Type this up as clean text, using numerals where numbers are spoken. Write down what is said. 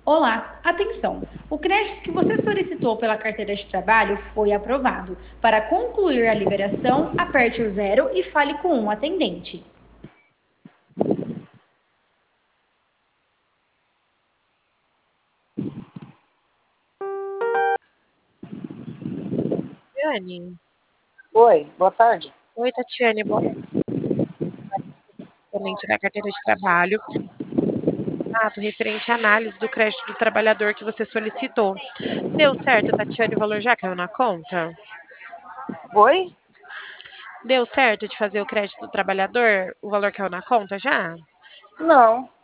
Olá, atenção! O crédito que você solicitou pela carteira de trabalho foi aprovado. Para concluir a liberação, aperte o zero e fale com um atendente. Tatiane. Oi, boa tarde. Oi, Tatiane, boa noite da carteira de trabalho. Referente à análise do crédito do trabalhador que você solicitou. Deu certo, Tatiane, o valor já caiu na conta? Oi? Deu certo de fazer o crédito do trabalhador? O valor caiu na conta já? Não.